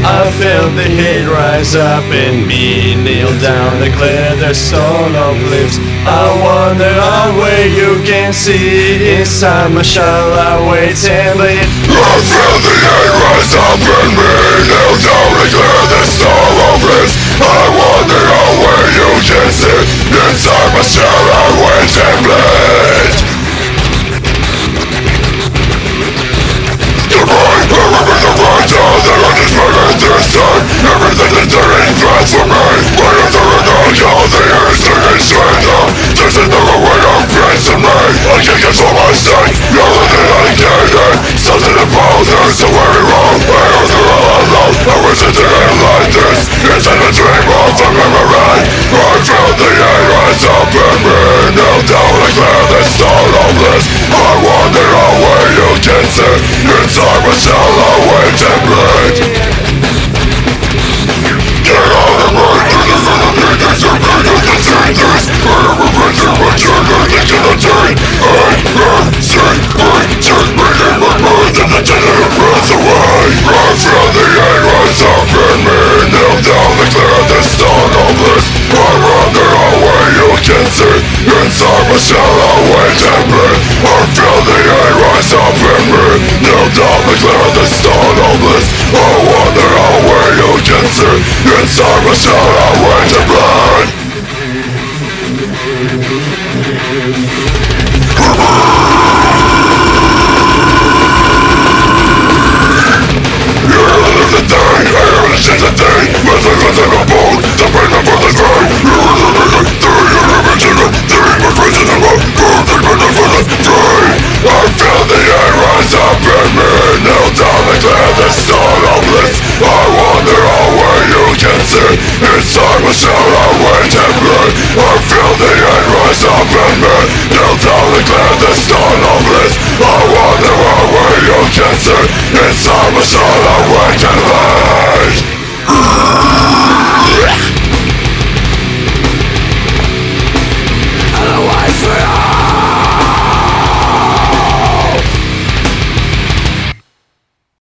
I feel the heat rise up in me, kneel down to clear the stone of lips. I wonder how way you can see inside my shell. I wait and bleed. I feel the heat rise up in me, kneel down to clear the stone of lips. I wonder how way you can see inside my shell. I wait and bleed. Everything is turning fast for me. Right after an all the air is turning straight up. There's another way of facing me. I can't control my state. You're looking dedicated. Something about this so very wrong. I know they're all alone. I wish it didn't like this. It's in a dream of a memory. I feel the air rise up in me. Kneel down and clear the stone of bliss. I wonder how way you can see inside my shell. I wait and bleed. Inside my shell I wait and bleed. I feel the air rise up in me. Kneel down and clear the stone of bliss. I wonder how way you can see inside my shell I wait and bleed. You're the thing, you're the shit the thing. Missing within a bone, the pain of the vein. You're the thing, you're the thing. My friends in the road, perfect but not for the free. I feel the air rise up in me. Kneel down and clear the stone of bliss. I wonder how way you can see inside my shell I wait and bleed. I feel the air rise up in me. Kneel down and clear the stone of bliss. I wonder how way you can see inside my shell I wait and bleed.